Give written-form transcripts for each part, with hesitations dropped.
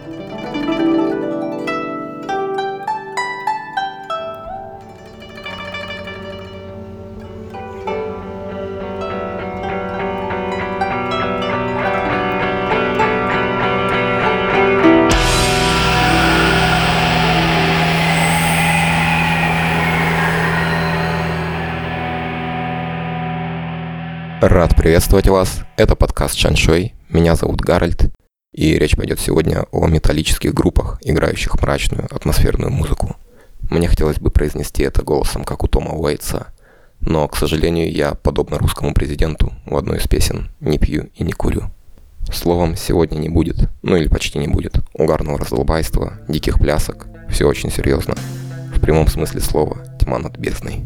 Рад приветствовать вас. Это подкаст Шаншуй. Меня зовут Гарольд. И речь пойдет сегодня о металлических группах, играющих мрачную атмосферную музыку. Мне хотелось бы произнести это голосом, как у Тома Уэйтса. Но, к сожалению, я, подобно русскому президенту, в одной из песен не пью и не курю. Словом, сегодня не будет, ну или почти не будет, угарного раздолбайства, диких плясок. Все очень серьезно. В прямом смысле слова, тьма над бездной.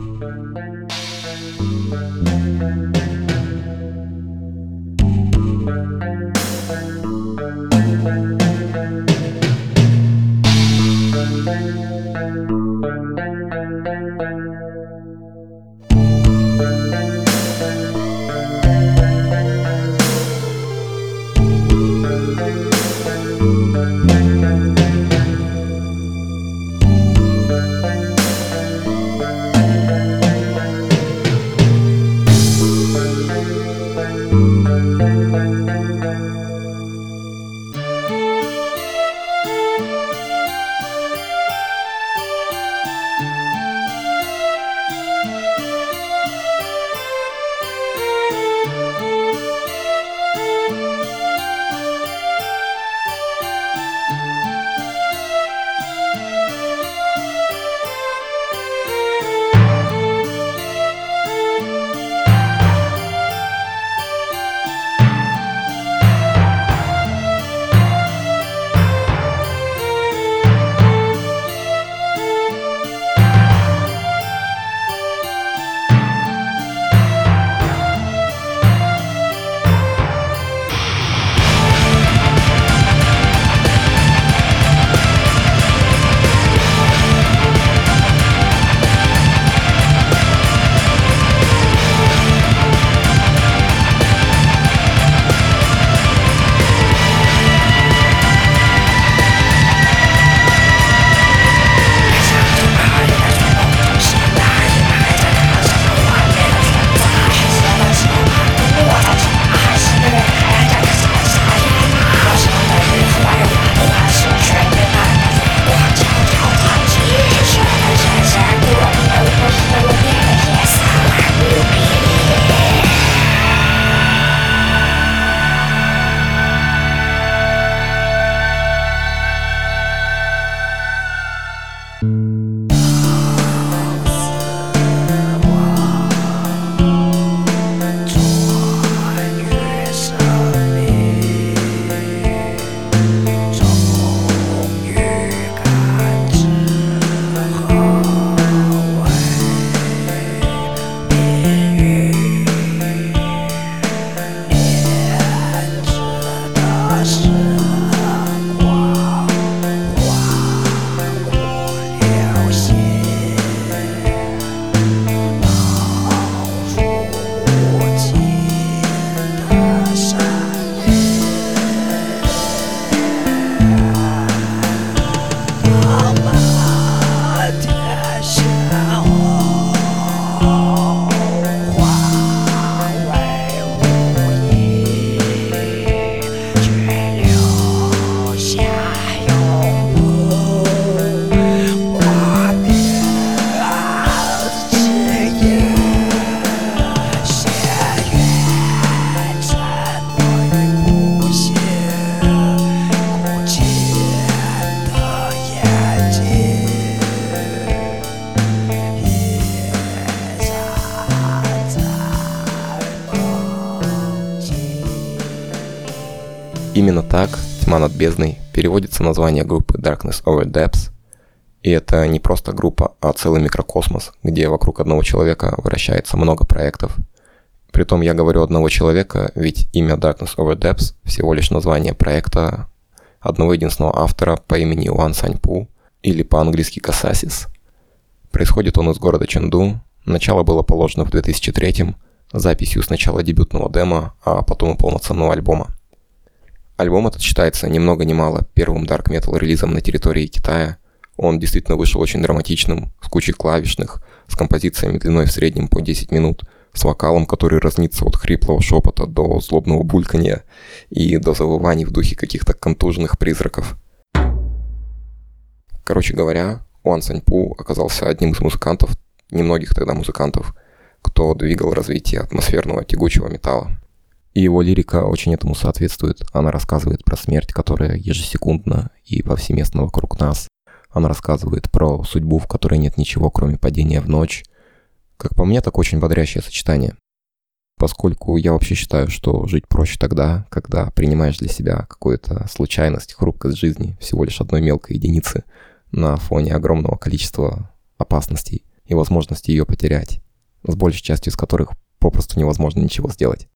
Именно так «Тьма над бездной» переводится название группы Darkness Over Depths, и это не просто группа, а целый микрокосмос, где вокруг одного человека вращается много проектов. Притом я говорю одного человека, ведь имя Darkness Over Depths всего лишь название проекта одного единственного автора по имени Уан Саньпу, или по-английски Касасис. Происходит он из города Чэнду, начало было положено в 2003-м, записью сначала дебютного демо, а потом и полноценного альбома. Альбом этот считается ни много ни мало первым Dark Metal релизом на территории Китая. Он действительно вышел очень драматичным, с кучей клавишных, с композициями длиной в среднем по 10 минут, с вокалом, который разнится от хриплого шепота до злобного бульканья и до завываний в духе каких-то контуженных призраков. Короче говоря, Уан Саньпу оказался одним из музыкантов, немногих тогда музыкантов, кто двигал развитие атмосферного тягучего металла. И его лирика очень этому соответствует. Она рассказывает про смерть, которая ежесекундна и повсеместно вокруг нас. Она рассказывает про судьбу, в которой нет ничего, кроме падения в ночь. Как по мне, так очень бодрящее сочетание. Поскольку я вообще считаю, что жить проще тогда, когда принимаешь для себя какую-то случайность, хрупкость жизни всего лишь одной мелкой единицы на фоне огромного количества опасностей и возможности ее потерять, с большей частью из которых попросту невозможно ничего сделать.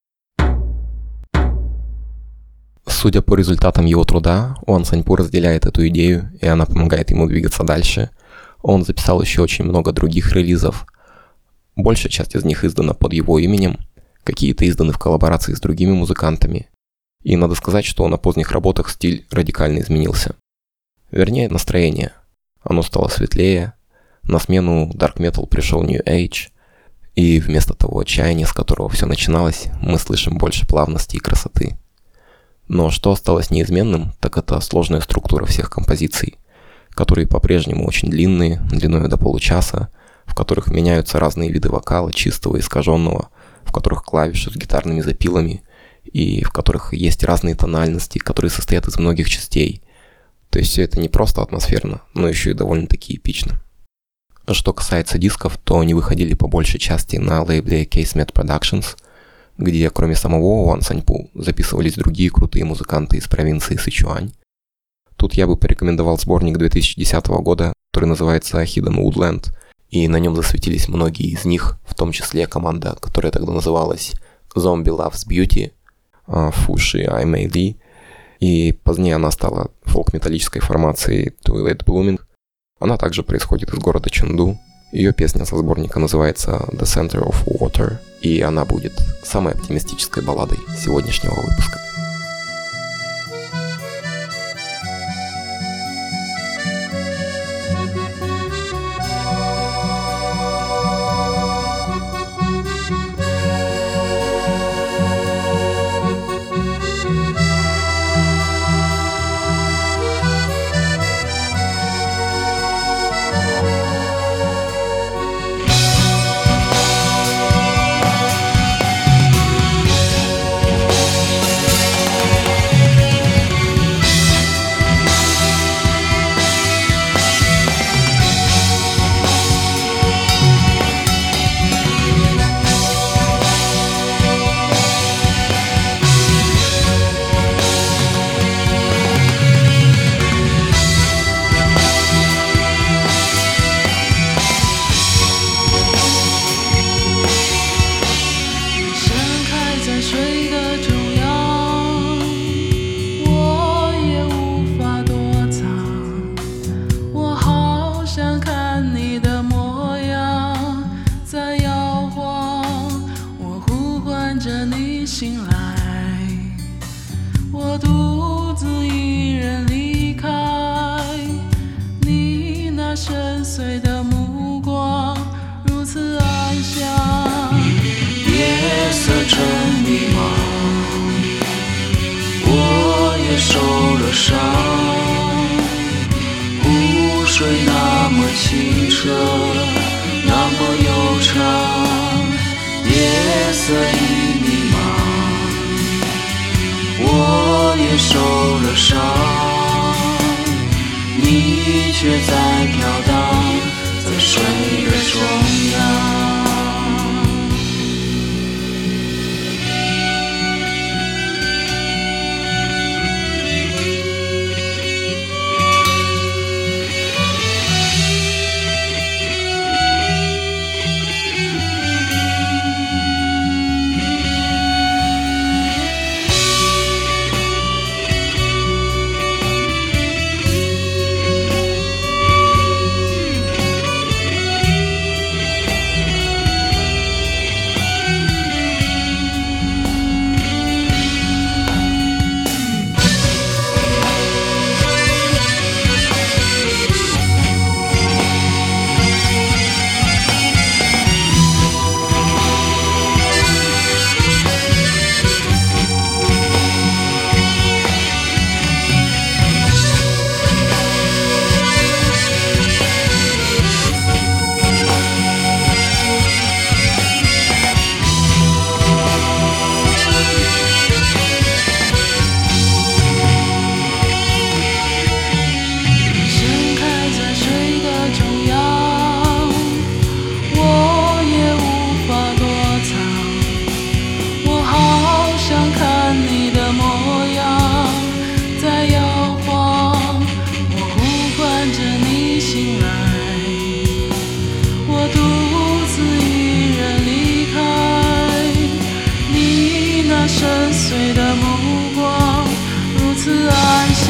Судя по результатам его труда, Уан Саньпу разделяет эту идею, и она помогает ему двигаться дальше. Он записал еще очень много других релизов. Большая часть из них издана под его именем, какие-то изданы в коллаборации с другими музыкантами. И надо сказать, что на поздних работах стиль радикально изменился. Вернее, настроение. Оно стало светлее, на смену Dark Metal пришел New Age, и вместо того отчаяния, с которого все начиналось, мы слышим больше плавности и красоты. Но что осталось неизменным, так это сложная структура всех композиций, которые по-прежнему очень длинные, длиной до получаса, в которых меняются разные виды вокала, чистого и искаженного, в которых клавиши с гитарными запилами, и в которых есть разные тональности, которые состоят из многих частей. То есть все это не просто атмосферно, но еще и довольно-таки эпично. Что касается дисков, то они выходили по большей части на лейбле Casemate Productions, где кроме самого Уан Саньпу записывались другие крутые музыканты из провинции Сычуань. Тут я бы порекомендовал сборник 2010 года, который называется Hidden Woodland, и на нем засветились многие из них, в том числе команда, которая тогда называлась Zombie Loves Beauty, Fushi I May Lee, и позднее она стала фолк-металлической формацией Twilight Blooming. Она также происходит из города Чэнду. Ее песня со сборника называется The Center of Water, и она будет самой оптимистической балладой сегодняшнего выпуска.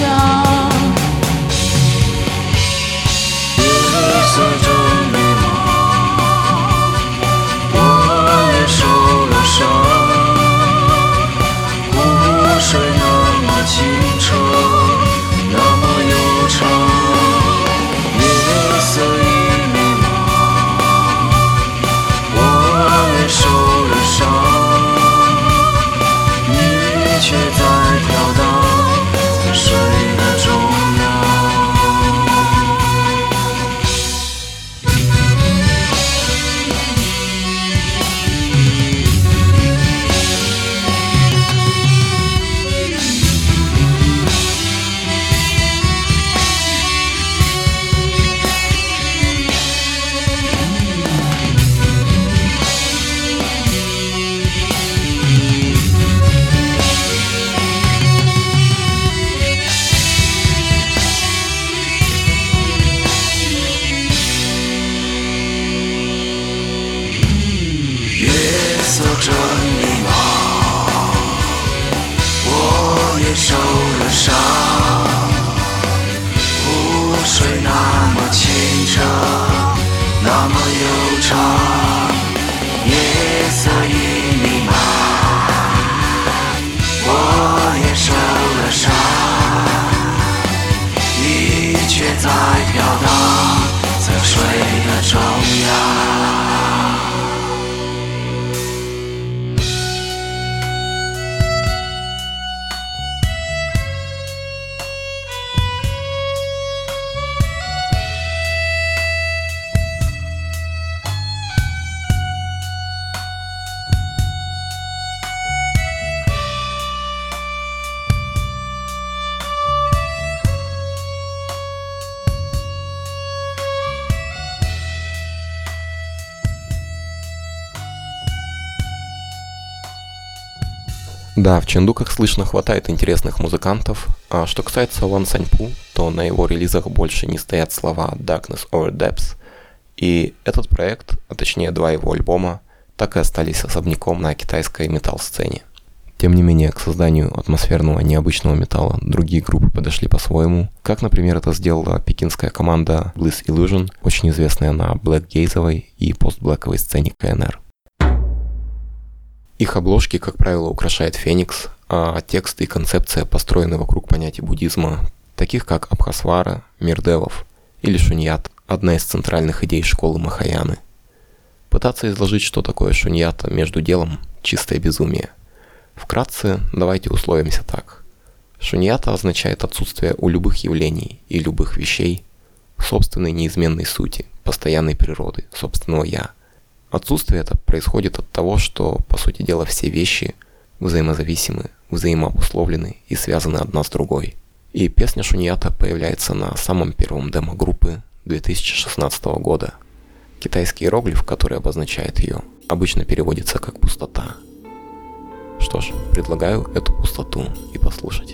夜色中迷茫，我也受了伤。湖水那么清澈，那么悠长。夜色已迷茫，我也受了伤。你却在飘荡在水的中央。夜色真迷茫，我也受了伤。湖水那么清澈，那么悠长。夜色已迷茫，我也受了伤。你却在飘荡在水的中央。 Да, в Чэнду, как слышно, хватает интересных музыкантов. А что касается Ван Саньпу, то на его релизах больше не стоят слова Darkness or Depths. И этот проект, а точнее два его альбома, так и остались особняком на китайской метал-сцене. Тем не менее, к созданию атмосферного необычного металла другие группы подошли по-своему, как, например, это сделала пекинская команда Bliss Illusion, очень известная на блэк-гейзовой и постблэковой сцене КНР. Их обложки, как правило, украшает феникс, а тексты и концепция построены вокруг понятий буддизма, таких как Абхасвара, мир девов или шуньят, одна из центральных идей школы Махаяны. Пытаться изложить, что такое шуньята между делом – чистое безумие. Вкратце, давайте условимся так. Шуньята означает отсутствие у любых явлений и любых вещей собственной неизменной сути, постоянной природы, собственного «я». Отсутствие это происходит от того, что, по сути дела, все вещи взаимозависимы, взаимообусловлены и связаны одна с другой. И песня Шуньята появляется на самом первом демо группы 2016 года. Китайский иероглиф, который обозначает ее, обычно переводится как «пустота». Что ж, предлагаю эту пустоту и послушать.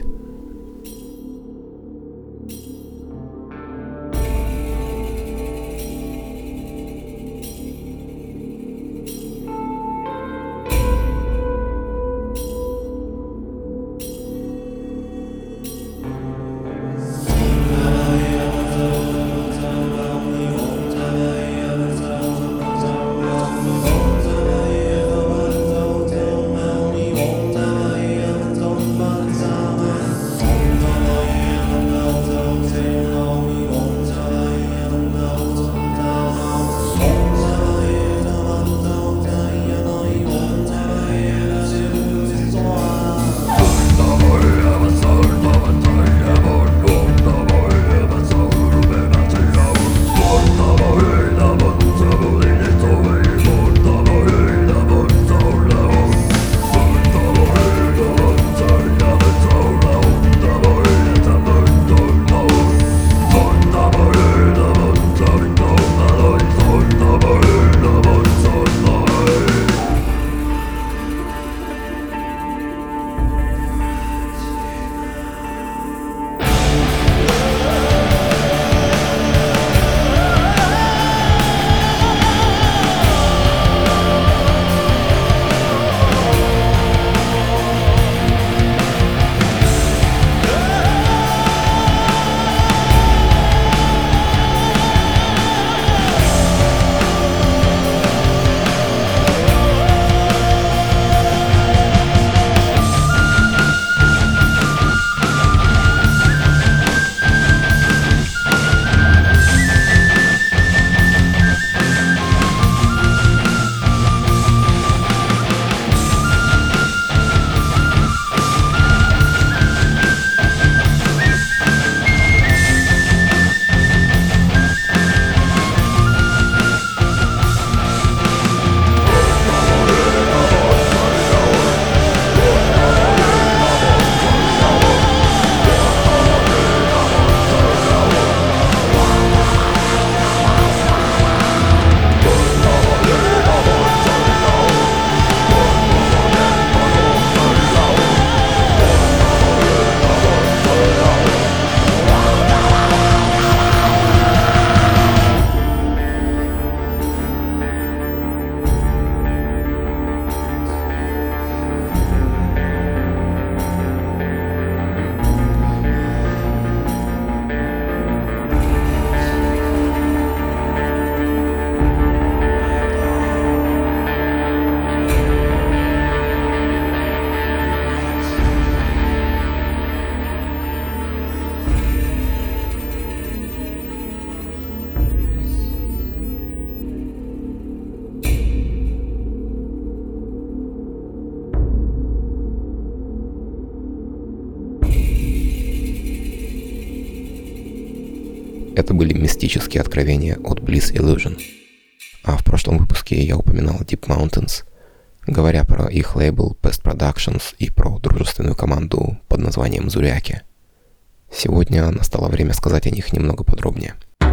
Это были мистические откровения от Bliss Illusion. А в прошлом выпуске я упоминал Deep Mountains, говоря про их лейбл Pest Productions и про дружественную команду под названием Зуряки. Сегодня настало время сказать о них немного подробнее.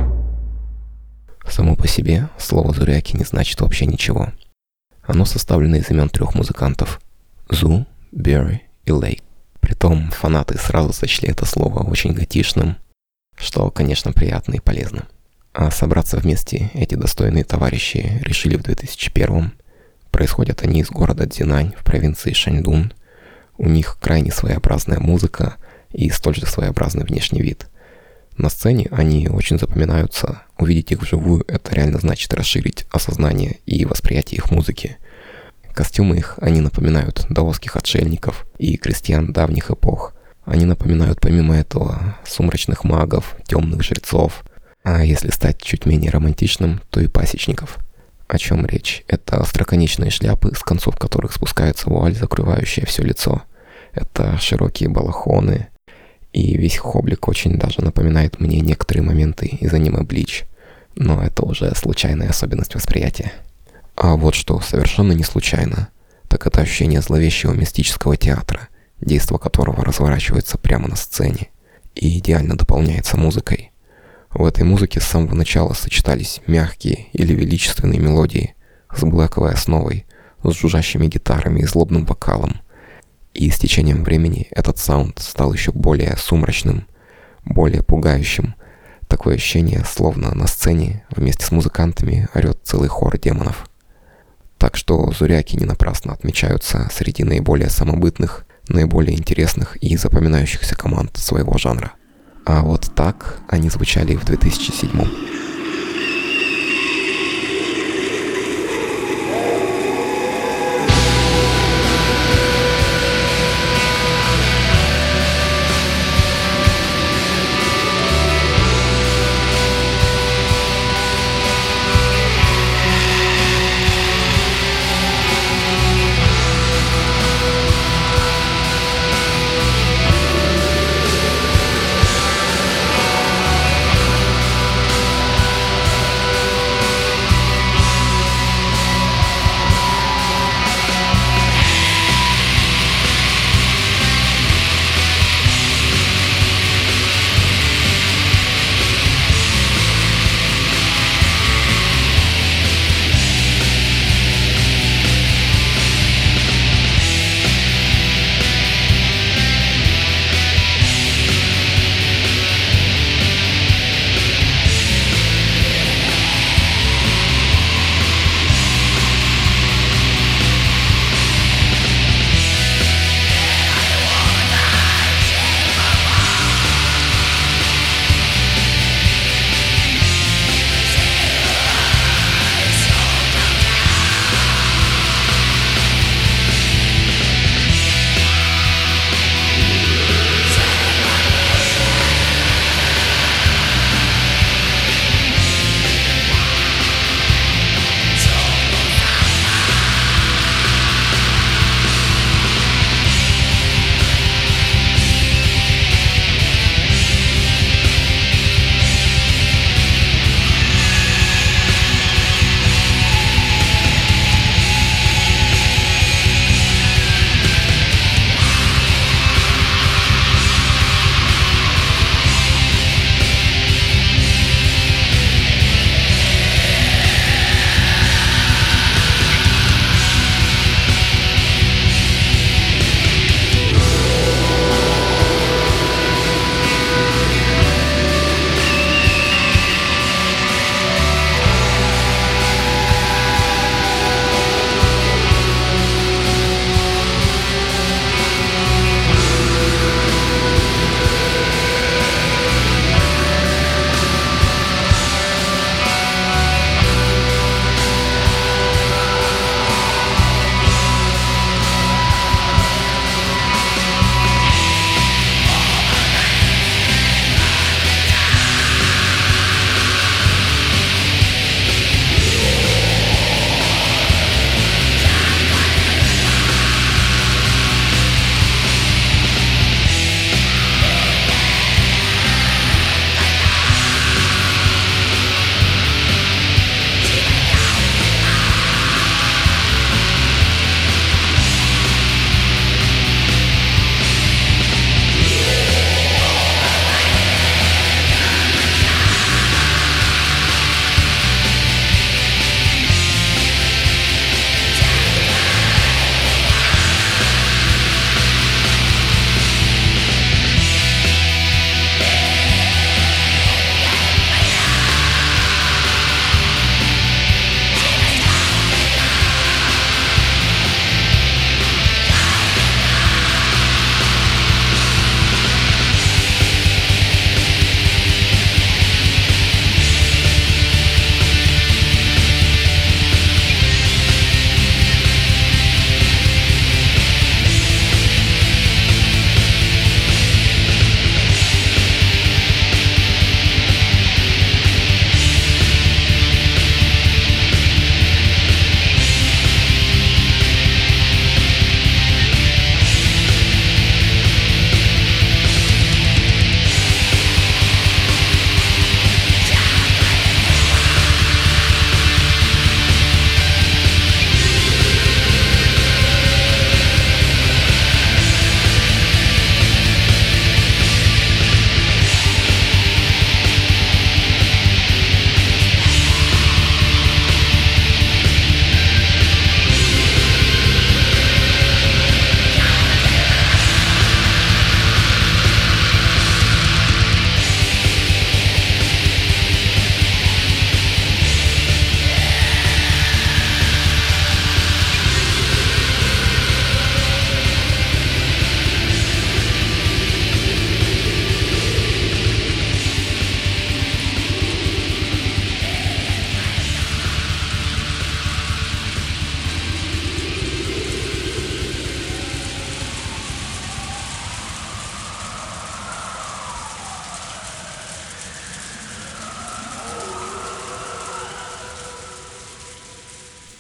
Само по себе слово «Зуряки» не значит вообще ничего. Оно составлено из имен 3 музыкантов – Зу, Берри и Лейк. Притом фанаты сразу сочли это слово очень готишным, что, конечно, приятно и полезно. А собраться вместе эти достойные товарищи решили в 2001-м. Происходят они из города Цзинань в провинции Шаньдун. У них крайне своеобразная музыка и столь же своеобразный внешний вид. На сцене они очень запоминаются. Увидеть их вживую — это реально значит расширить осознание и восприятие их музыки. Костюмы их, они напоминают даосских отшельников и крестьян давних эпох. Они напоминают, помимо этого, сумрачных магов, темных жрецов, а если стать чуть менее романтичным, то и пасечников. О чем речь? Это остроконечные шляпы, с концов которых спускается вуаль, закрывающая все лицо. Это широкие балахоны, и весь их облик очень даже напоминает мне некоторые моменты из аниме Bleach, но это уже случайная особенность восприятия. А вот что совершенно не случайно, так это ощущение зловещего мистического театра, действо которого разворачивается прямо на сцене и идеально дополняется музыкой. В этой музыке с самого начала сочетались мягкие или величественные мелодии с блэковой основой, с жужжащими гитарами и злобным вокалом. И с течением времени этот саунд стал еще более сумрачным, более пугающим. Такое ощущение, словно на сцене вместе с музыкантами орет целый хор демонов. Так что Зуряки не напрасно отмечаются среди наиболее самобытных, наиболее интересных и запоминающихся команд своего жанра. А вот так они звучали в 2007-м.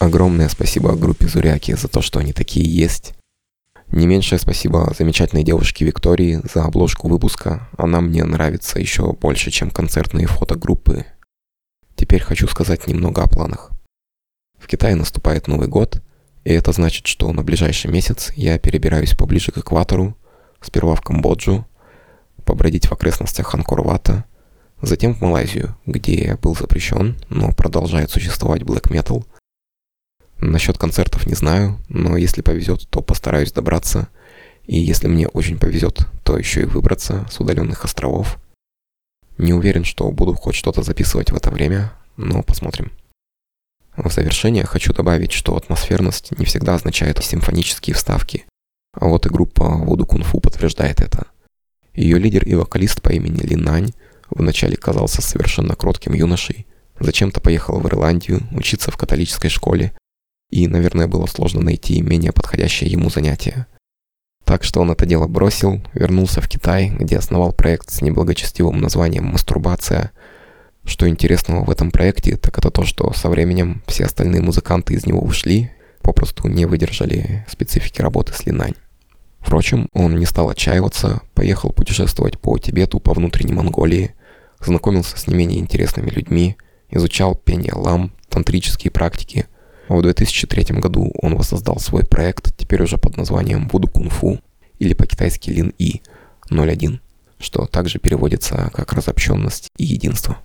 Огромное спасибо группе Зуряки за то, что они такие есть. Не меньшее спасибо замечательной девушке Виктории за обложку выпуска. Она мне нравится еще больше, чем концертные фото группы. Теперь хочу сказать немного о планах. В Китае наступает Новый год, и это значит, что на ближайший месяц я перебираюсь поближе к экватору, сперва в Камбоджу, побродить в окрестностях Анкор-Вата, затем в Малайзию, где был запрещен, но продолжает существовать блэк метал. Насчет концертов не знаю, но если повезет, то постараюсь добраться, и если мне очень повезет, то еще и выбраться с удаленных островов. Не уверен, что буду хоть что-то записывать в это время, но посмотрим. В завершение хочу добавить, что атмосферность не всегда означает симфонические вставки, а вот и группа Voodoo Kung Fu подтверждает это. Ее лидер и вокалист по имени Ли Нань вначале казался совершенно кротким юношей, зачем-то поехал в Ирландию учиться в католической школе, и, наверное, было сложно найти менее подходящее ему занятие. Так что он это дело бросил, вернулся в Китай, где основал проект с неблагочестивым названием «Мастурбация». Что интересного в этом проекте, так это то, что со временем все остальные музыканты из него ушли, попросту не выдержали специфики работы с Ли Нань. Впрочем, он не стал отчаиваться, поехал путешествовать по Тибету, по внутренней Монголии, знакомился с не менее интересными людьми, изучал пение лам, тантрические практики. В 2003 году он воссоздал свой проект, теперь уже под названием Voodoo Kung Fu, или по-китайски Lin И 01, что также переводится как разобщенность и единство.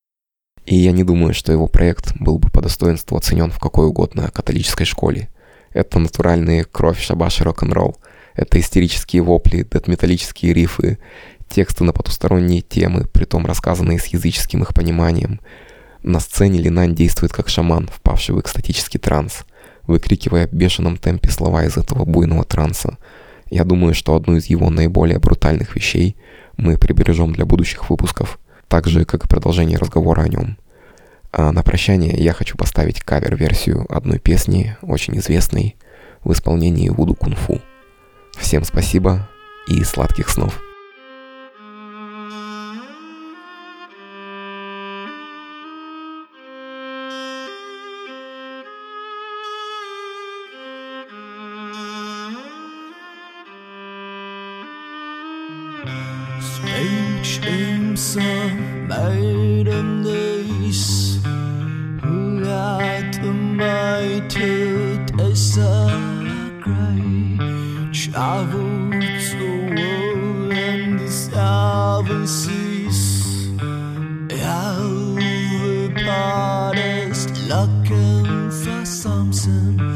И я не думаю, что его проект был бы по достоинству оценен в какой угодно католической школе. Это натуральные кровь, шабаш и рок-н-ролл. Это истерические вопли, дэт-металлические рифы, тексты на потусторонние темы, притом рассказанные с языческим их пониманием. На сцене Ли Нань действует как шаман, впавший в экстатический транс, выкрикивая в бешеном темпе слова из этого буйного транса. Я думаю, что одну из его наиболее брутальных вещей мы прибережем для будущих выпусков, так же, как и продолжение разговора о нем. А на прощание я хочу поставить кавер-версию одной песни, очень известной, в исполнении Voodoo Kung Fu. Всем спасибо и сладких снов. Strange dreams of maiden days, who at the mighty desert gray traveled the world and the seven seas. Everybody's looking for something